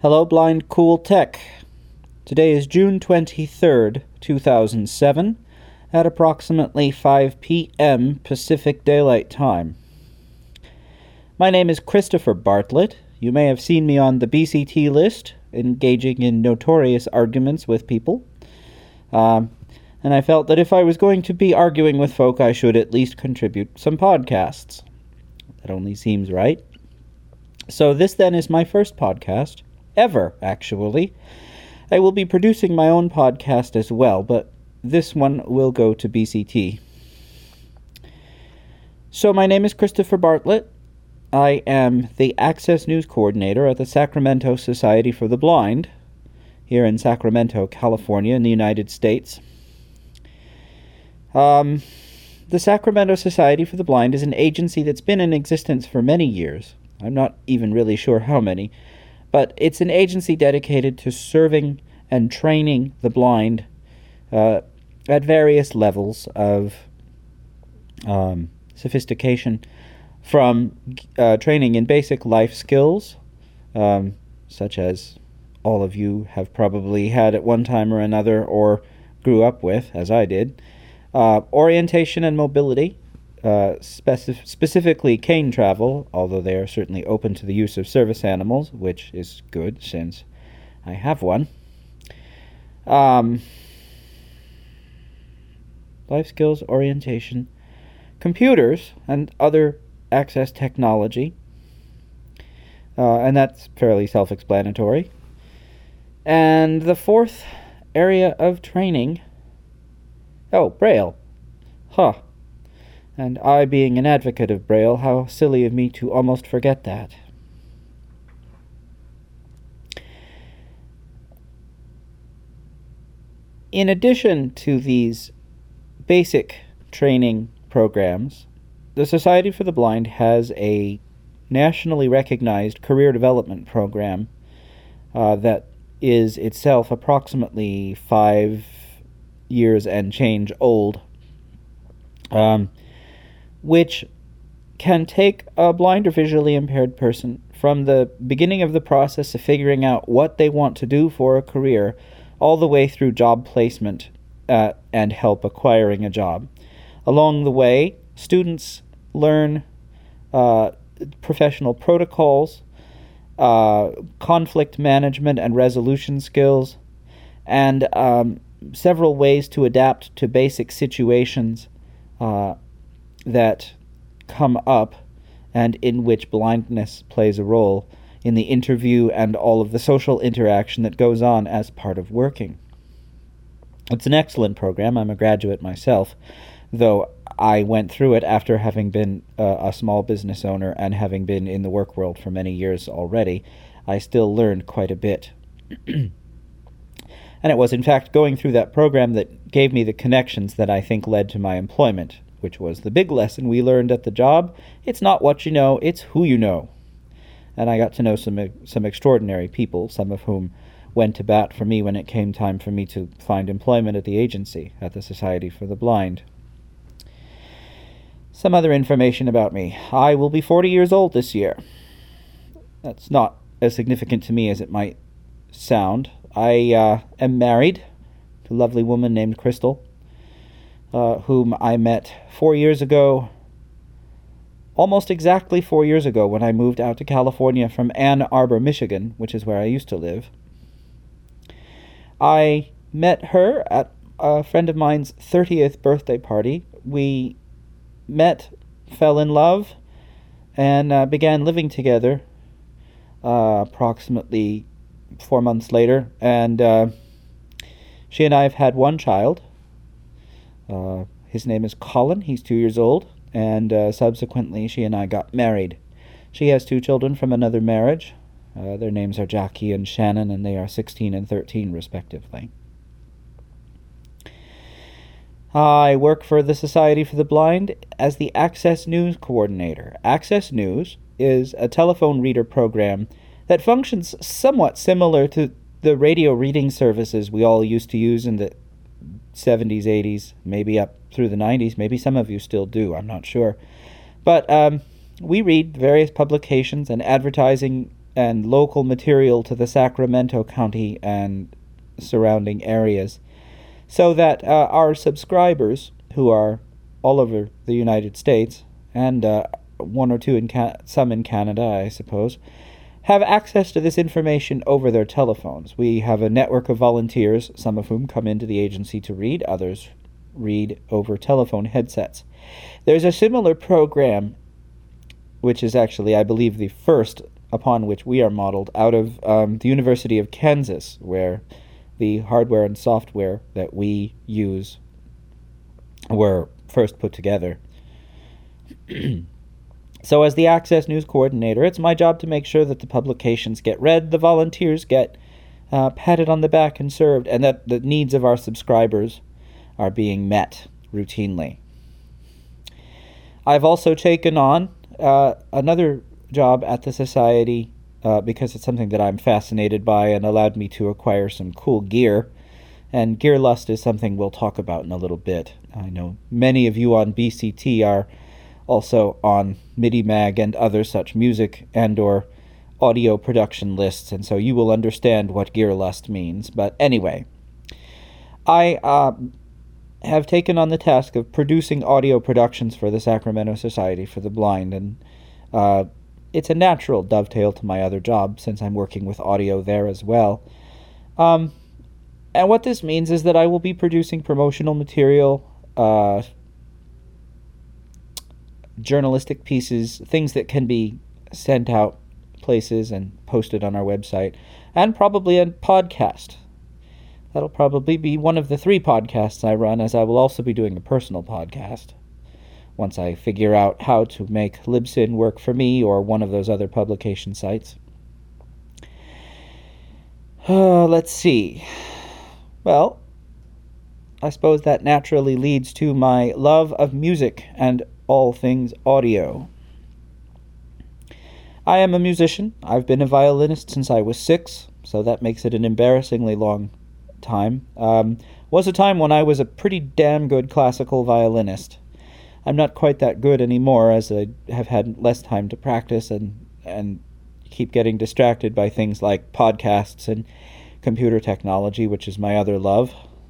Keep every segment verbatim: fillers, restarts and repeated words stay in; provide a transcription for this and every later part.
Hello, Blind Cool Tech. Today is June twenty-third, two thousand seven, at approximately five p.m. Pacific Daylight Time. My name is Christopher Bartlett. You may have seen me on the B C T list, engaging in notorious arguments with people. Um, and I felt that if I was going to be arguing with folk, I should at least contribute some podcasts. That only seems right. So this then is my first podcast, ever, actually. I will be producing my own podcast as well, but this one will go to B C T. So my name is Christopher Bartlett. I am the Access News Coordinator at the Sacramento Society for the Blind, here in Sacramento, California, in the United States. Um, the Sacramento Society for the Blind is an agency that's been in existence for many years. I'm not even really sure how many, but it's an agency dedicated to serving and training the blind uh, at various levels of um, sophistication, from uh, training in basic life skills, um, such as all of you have probably had at one time or another or grew up with, as I did, uh, orientation and mobility, uh, specif- specifically cane travel, although they are certainly open to the use of service animals, which is good since I have one. Um, life skills, orientation, computers, and other access technology, uh, and that's fairly self-explanatory. And the fourth area of training, oh, Braille. Huh. And I, being an advocate of Braille, how silly of me to almost forget that. In addition to these basic training programs, the Society for the Blind has a nationally recognized career development program uh, that is itself approximately five years and change old, um, which can take a blind or visually impaired person from the beginning of the process of figuring out what they want to do for a career all the way through job placement uh, and help acquiring a job. Along the way, students learn uh, professional protocols, uh, conflict management and resolution skills, and um, several ways to adapt to basic situations uh, that come up and in which blindness plays a role in the interview and all of the social interaction that goes on as part of working. It's an excellent program. I'm a graduate myself, though I went through it after having been uh, a small business owner and having been in the work world for many years already. I still learned quite a bit. And it was, in fact, going through that program that gave me the connections that I think led to my employment, which was the big lesson we learned at the job. It's not what you know, it's who you know. And I got to know some some extraordinary people, some of whom went to bat for me when it came time for me to find employment at the agency, at the Society for the Blind. Some other information about me. I will be forty years old this year. That's not as significant to me as it might sound. I uh, am married to a lovely woman named Crystal, uh, whom I met four years ago, almost exactly four years ago when I moved out to California from Ann Arbor, Michigan, which is where I used to live. I met her at a friend of mine's thirtieth birthday party. We met, fell in love, and uh, began living together uh, approximately four months later. And uh, she and I have had one child. Uh, his name is Colin. He's two years old. And uh, subsequently, she and I got married. She has two children from another marriage. Uh, their names are Jackie and Shannon, and they are sixteen and thirteen, respectively. I work for the Society for the Blind as the Access News Coordinator. Access News is a telephone reader program that functions somewhat similar to the radio reading services we all used to use in the seventies, eighties, maybe up through the nineties. Maybe some of you still do, I'm not sure. But um, we read various publications and advertising and local material to the Sacramento County and surrounding areas, so that uh, our subscribers, who are all over the United States, and uh, one or two in Ca- some in Canada, I suppose, have access to this information over their telephones. We have a network of volunteers, some of whom come into the agency to read, others read over telephone headsets. There's a similar program, which is actually, I believe, the first upon which we are modeled, out of um, the University of Kansas, where the hardware and software that we use were first put together. So as the Access News Coordinator, it's my job to make sure that the publications get read, the volunteers get uh, patted on the back and served, and that the needs of our subscribers are being met routinely. I've also taken on uh, another job at the Society uh, because it's something that I'm fascinated by and allowed me to acquire some cool gear. And gear lust is something we'll talk about in a little bit. I know many of you on B C T are also on MIDI Mag and other such music and or audio production lists, and so you will understand what gear lust means. But anyway, I uh, have taken on the task of producing audio productions for the Sacramento Society for the Blind, and uh, it's a natural dovetail to my other job since I'm working with audio there as well. Um, and what this means is that I will be producing promotional material, uh, journalistic pieces, things that can be sent out places and posted on our website, and probably a podcast. That'll probably be one of the three podcasts I run, as I will also be doing a personal podcast once I figure out how to make Libsyn work for me or one of those other publication sites. Uh, let's see. Well, I suppose that naturally leads to my love of music and all things audio. I am a musician. I've been a violinist since I was six, so that makes it an embarrassingly long time. Um, was a time when I was a pretty damn good classical violinist. I'm not quite that good anymore, as I have had less time to practice and, and keep getting distracted by things like podcasts and computer technology, which is my other love.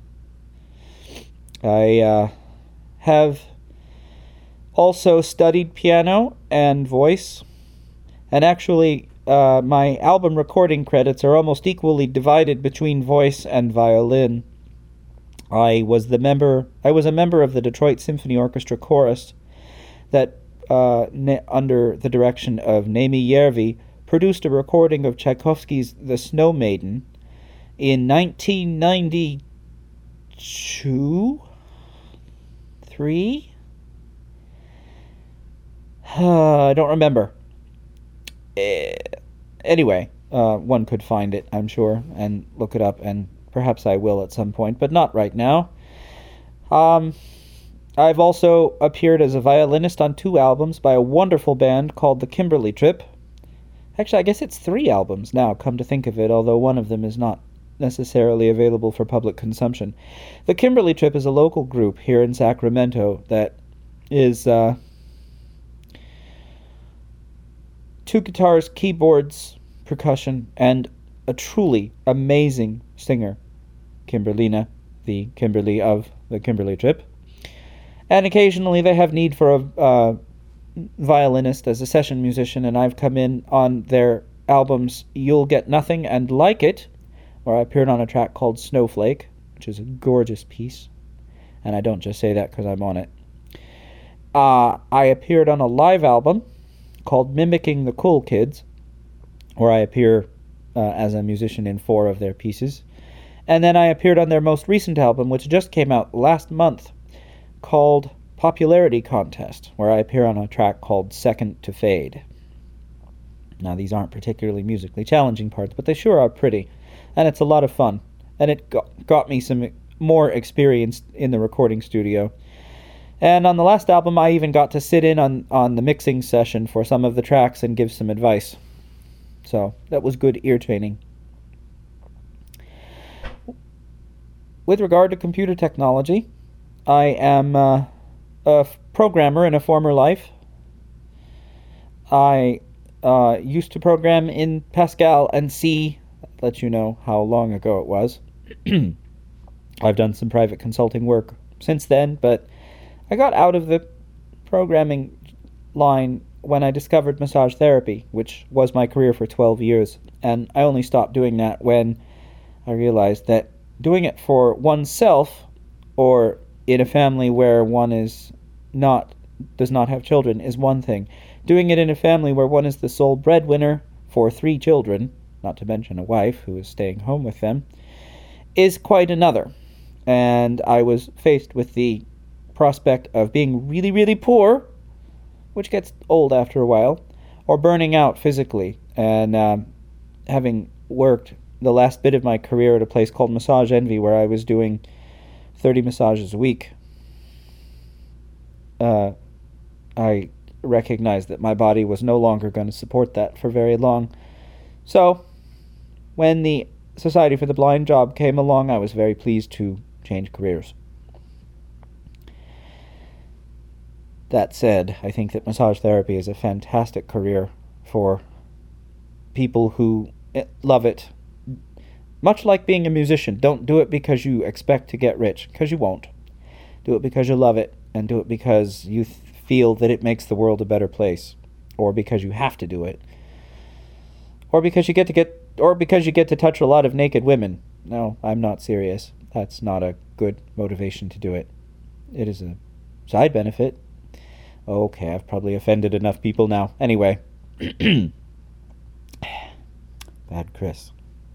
I uh, have also studied piano and voice, and actually uh, my album recording credits are almost equally divided between voice and violin. I was the member I was a member of the Detroit Symphony Orchestra chorus that uh, ne- under the direction of Naimi Järvi produced a recording of Tchaikovsky's The Snow Maiden in nineteen ninety-two? Three? Uh, I don't remember. Uh, anyway, uh, one could find it, I'm sure, and look it up, and perhaps I will at some point, but not right now. Um, I've also appeared as a violinist on two albums by a wonderful band called the Kimberly Trip. Actually, I guess it's three albums now, come to think of it, although one of them is not necessarily available for public consumption. The Kimberly Trip is a local group here in Sacramento that is uh, two guitars, keyboards, percussion, and a truly amazing singer, Kimberlina, the Kimberly of the Kimberly Trip. And occasionally they have need for a uh, violinist as a session musician, and I've come in on their albums You'll Get Nothing and Like It, where I appeared on a track called Snowflake, which is a gorgeous piece, and I don't just say that because I'm on it. Uh, I appeared on a live album called Mimicking the Cool Kids, where I appear uh, as a musician in four of their pieces. And then I appeared on their most recent album, which just came out last month, called Popularity Contest, where I appear on a track called Second to Fade. Now, these aren't particularly musically challenging parts, but they sure are pretty, and it's a lot of fun. And it got, got me some more experience in the recording studio. And on the last album, I even got to sit in on, on the mixing session for some of the tracks and give some advice. So that was good ear training. With regard to computer technology, I am uh, a programmer in a former life. I uh, used to program in Pascal and C. I'll let you know how long ago it was. I've done some private consulting work since then, but I got out of the programming line when I discovered massage therapy, which was my career for twelve years, and I only stopped doing that when I realized that doing it for oneself, or in a family where one is not does not have children, is one thing. Doing it in a family where one is the sole breadwinner for three children, not to mention a wife who is staying home with them, is quite another. And I was faced with the prospect of being really, really poor, which gets old after a while, or burning out physically. And um, having worked the last bit of my career at a place called Massage Envy, where I was doing thirty massages a week, uh, I recognized that my body was no longer going to support that for very long. So, when the Society for the Blind job came along, I was very pleased to change careers. That said, I think that massage therapy is a fantastic career for people who love it. Much like being a musician, don't do it because you expect to get rich, because you won't. Do it because you love it, and do it because you th- feel that it makes the world a better place, or because you have to do it, or because you get to get, or because you get to touch a lot of naked women. No, I'm not serious. That's not a good motivation to do it. It is a side benefit. Okay, I've probably offended enough people now. Anyway. Bad Chris.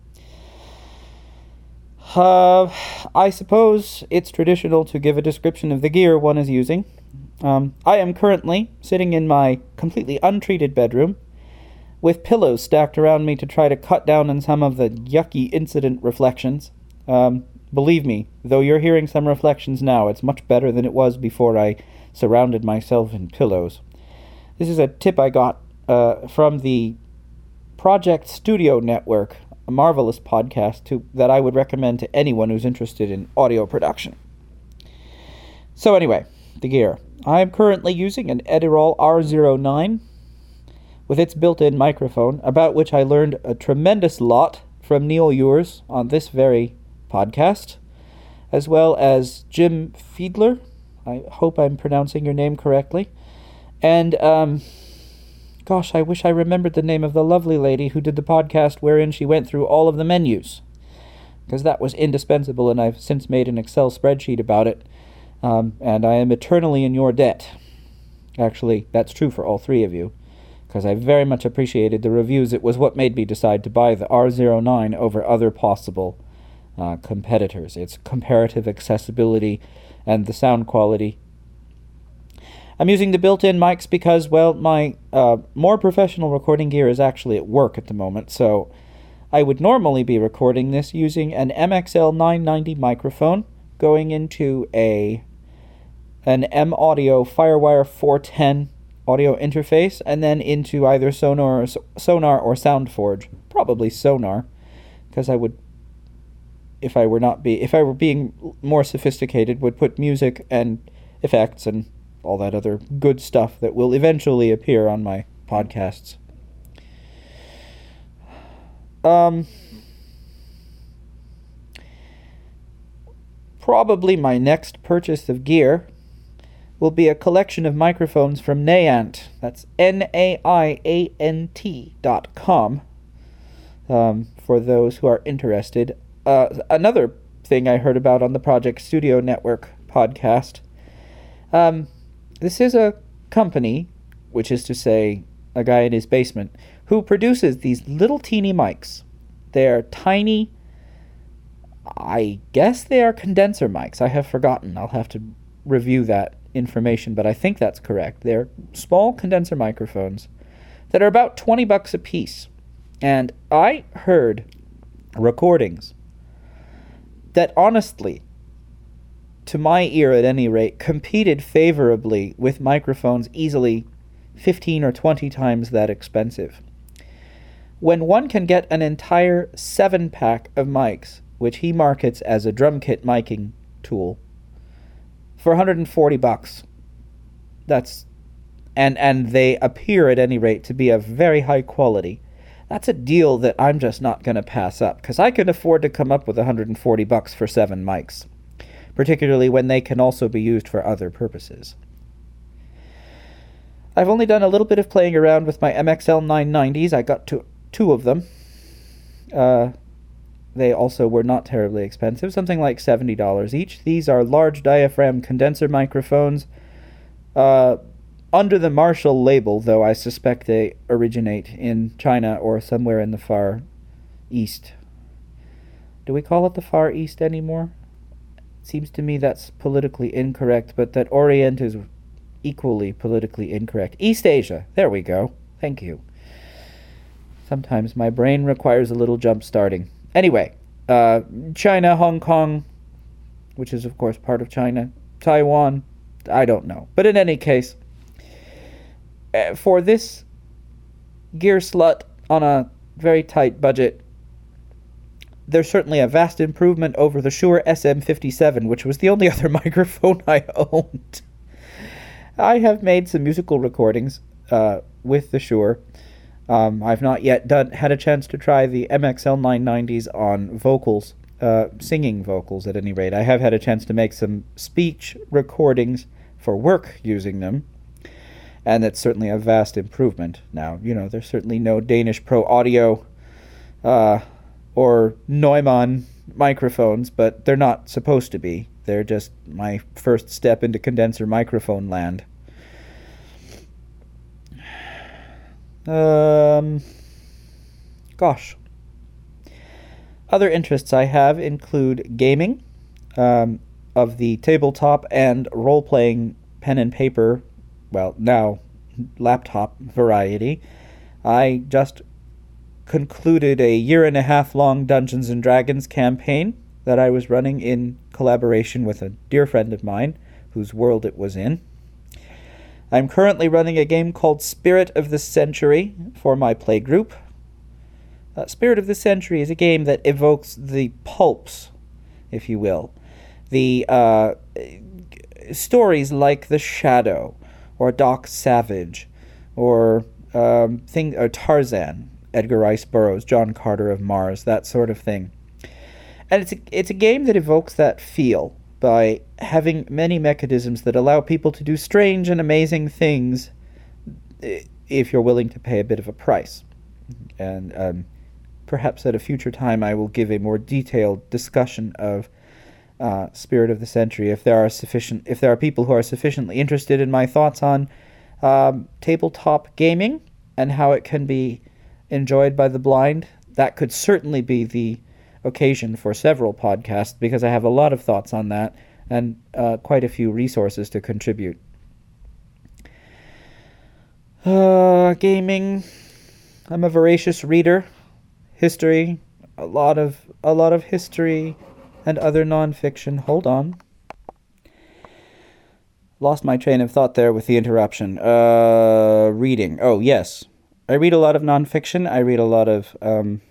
Uh, I suppose it's traditional to give a description of the gear one is using. Um, I am currently sitting in my completely untreated bedroom with pillows stacked around me to try to cut down on some of the yucky incident reflections. Um, believe me, though you're hearing some reflections now, it's much better than it was before I surrounded myself in pillows. This is a tip I got uh, from the Project Studio Network, a marvelous podcast to, that I would recommend to anyone who's interested in audio production. So anyway, the gear. I am currently using an Edirol R zero nine with its built-in microphone, about which I learned a tremendous lot from Neil Ewers on this very podcast, as well as Jim Fiedler. I hope I'm pronouncing your name correctly. And, um, gosh, I wish I remembered the name of the lovely lady who did the podcast wherein she went through all of the menus, because that was indispensable, and I've since made an Excel spreadsheet about it, um, and I am eternally in your debt. Actually, that's true for all three of you, because I very much appreciated the reviews. It was what made me decide to buy the R zero nine over other possible uh, competitors. Its comparative accessibility and the sound quality. I'm using the built-in mics because, well, my uh, more professional recording gear is actually at work at the moment, so I would normally be recording this using an M X L nine ninety microphone going into a an M-Audio Firewire four ten audio interface, and then into either Sonar or, Sonar or SoundForge, probably Sonar, because I would, if I were not be, if I were being more sophisticated, would put music and effects and all that other good stuff that will eventually appear on my podcasts. Um, probably my next purchase of gear will be a collection of microphones from Naiant. That's N A I A N T dot com, um, for those who are interested. Uh, another thing I heard about on the Project Studio Network podcast, um, this is a company, which is to say a guy in his basement, who produces these little teeny mics. They're tiny, I guess they are condenser mics. I have forgotten. I'll have to review that information, but I think that's correct. They're small condenser microphones that are about twenty bucks a piece. And I heard recordings that honestly, to my ear at any rate, competed favorably with microphones easily fifteen or twenty times that expensive. When one can get an entire seven-pack of mics, which he markets as a drum kit miking tool, for one hundred forty bucks, that's and and they appear at any rate to be of very high quality, that's a deal that I'm just not going to pass up, because I can afford to come up with one hundred forty bucks for seven mics, particularly when they can also be used for other purposes. I've only done a little bit of playing around with my M X L nine nineties. I got to two of them. Uh, they also were not terribly expensive, something like seventy dollars each. These are large diaphragm condenser microphones, uh, under the Marshall label, though I suspect they originate in China or somewhere in the Far East. Do we call it the Far East anymore? It seems to me that's politically incorrect, but that Orient is equally politically incorrect. East Asia. There we go. Thank you. Sometimes my brain requires a little jump starting. Anyway, uh, China, Hong Kong, which is of course part of China, Taiwan, I don't know. But in any case, uh, for this gear slut on a very tight budget, there's certainly a vast improvement over the Shure S M fifty-seven, which was the only other microphone I owned. I have made some musical recordings uh, with the Shure. Um, I've not yet done had a chance to try the M X L nine nineties on vocals, uh, singing vocals at any rate. I have had a chance to make some speech recordings for work using them, and that's certainly a vast improvement. Now, you know, there's certainly no Danish Pro Audio uh, or Neumann microphones, but they're not supposed to be. They're just my first step into condenser microphone land. Um, gosh. Other interests I have include gaming, um, of the tabletop and role-playing pen and paper, well, now laptop variety. I just concluded a year and a half long Dungeons and Dragons campaign that I was running in collaboration with a dear friend of mine, whose world it was in. I'm currently running a game called Spirit of the Century for my playgroup. Uh, Spirit of the Century is a game that evokes the pulps, if you will. The uh, stories like The Shadow, or Doc Savage, or um, thing, or Tarzan, Edgar Rice Burroughs, John Carter of Mars, that sort of thing. And it's a, it's a game that evokes that feel by having many mechanisms that allow people to do strange and amazing things if you're willing to pay a bit of a price. And um, perhaps at a future time I will give a more detailed discussion of uh, Spirit of the Century if there are sufficient, if there are people who are sufficiently interested in my thoughts on um, tabletop gaming and how it can be enjoyed by the blind. That could certainly be the occasion for several podcasts, because I have a lot of thoughts on that and uh, quite a few resources to contribute. Uh, gaming. I'm a voracious reader. History. A lot of a lot of history and other nonfiction. Hold on. Lost my train of thought there with the interruption. Uh, reading. Oh, yes. I read a lot of nonfiction. I read a lot of um,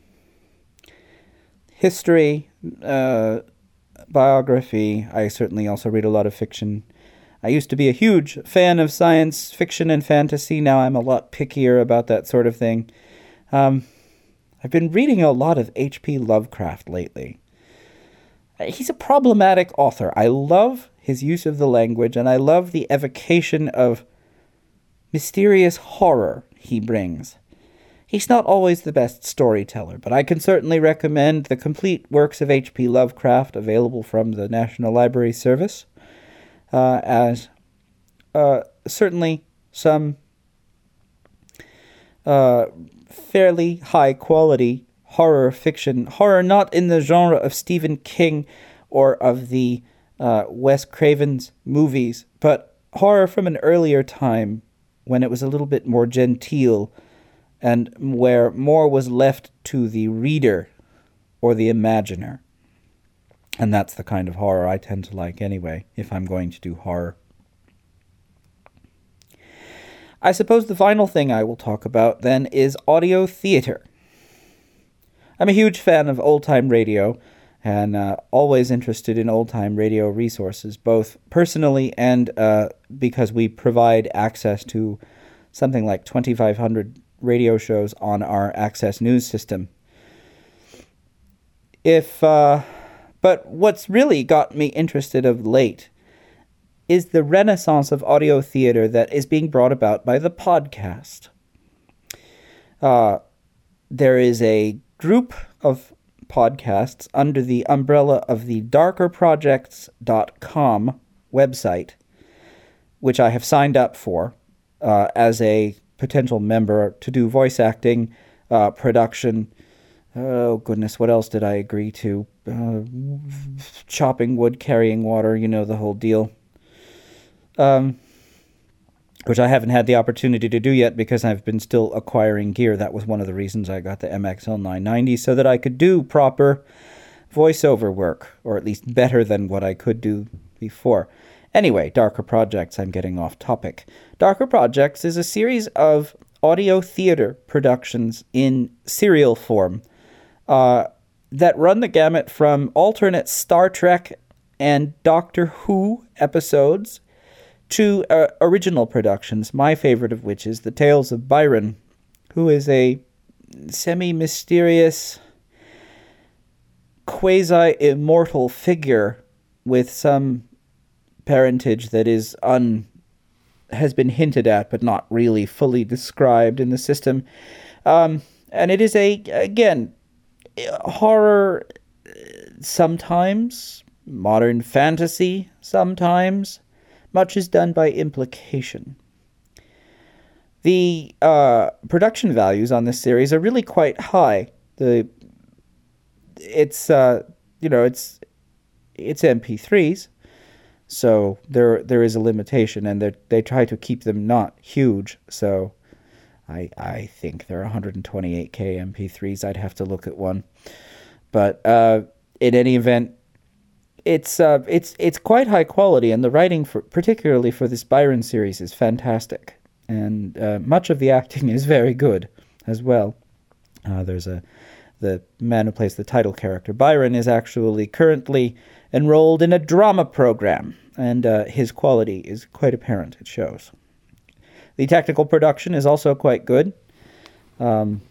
history, uh, biography. I certainly also read a lot of fiction. I used to be a huge fan of science fiction and fantasy. Now I'm a lot pickier about that sort of thing. Um, I've been reading a lot of H P Lovecraft lately. He's a problematic author. I love his use of the language, and I love the evocation of mysterious horror he brings. He's not always the best storyteller, but I can certainly recommend the complete works of H P Lovecraft available from the National Library Service uh, as uh, certainly some uh, fairly high-quality horror fiction. Horror not in the genre of Stephen King or of the uh, Wes Craven's movies, but horror from an earlier time when it was a little bit more genteel and where more was left to the reader or the imaginer. And that's the kind of horror I tend to like anyway, if I'm going to do horror. I suppose the final thing I will talk about then is audio theater. I'm a huge fan of old-time radio, and uh, always interested in old-time radio resources, both personally and uh, because we provide access to something like twenty-five hundred radio shows on our Access News system. If, uh, but what's really got me interested of late is the renaissance of audio theater that is being brought about by the podcast. Uh, there is a group of podcasts under the umbrella of the darker projects dot com website, which I have signed up for uh, as a potential member to do voice acting, uh, production. Oh, goodness, what else did I agree to? Uh, chopping wood, carrying water, you know, the whole deal. Um... Which I haven't had the opportunity to do yet because I've been still acquiring gear. That was one of the reasons I got the M X L nine ninety, so that I could do proper voiceover work, or at least better than what I could do before. Anyway, Darker Projects, I'm getting off topic. Darker Projects is a series of audio theater productions in serial form uh, that run the gamut from alternate Star Trek and Doctor Who episodes to uh, original productions, my favorite of which is The Tales of Byron, who is a semi-mysterious, quasi-immortal figure with some parentage that is un has been hinted at but not really fully described in the system. Um, and it is a, again, horror sometimes, modern fantasy sometimes. Much is done by implication. The uh, production values on this series are really quite high. The it's uh, you know it's it's M P threes, so there there is a limitation, and they they try to keep them not huge. So I I think they're one twenty-eight K M P threes. I'd have to look at one, but uh, in any event. It's uh, it's it's quite high quality, and the writing, for, particularly for this Byron series, is fantastic, and uh, much of the acting is very good as well. Uh, there's a the man who plays the title character, Byron, is actually currently enrolled in a drama program, and uh, his quality is quite apparent. It shows. The technical production is also quite good. Um,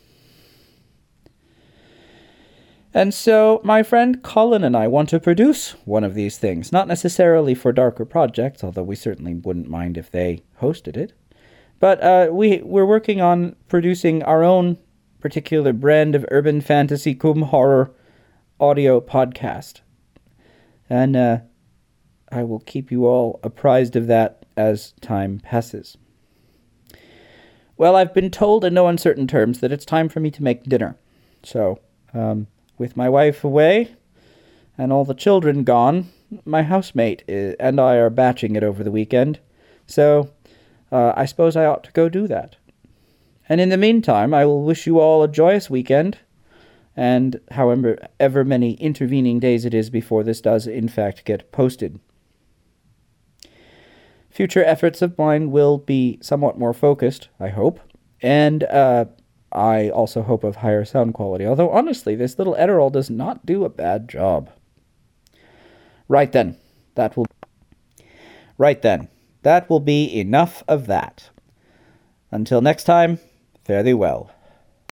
And so my friend Colin and I want to produce one of these things, not necessarily for Darker Projects, although we certainly wouldn't mind if they hosted it. But uh, we, we're working on producing our own particular brand of urban fantasy cum horror audio podcast. And uh, I will keep you all apprised of that as time passes. Well, I've been told in no uncertain terms that it's time for me to make dinner. So, um... with my wife away and all the children gone, my housemate and I are batching it over the weekend, so uh, I suppose I ought to go do that. And in the meantime, I will wish you all a joyous weekend, and however ever many intervening days it is before this does in fact get posted. Future efforts of mine will be somewhat more focused, I hope, and uh, I also hope of higher sound quality, although honestly, this little Edirol does not do a bad job. Right then, that will... Right then, that will be enough of that. Until next time, fare thee well.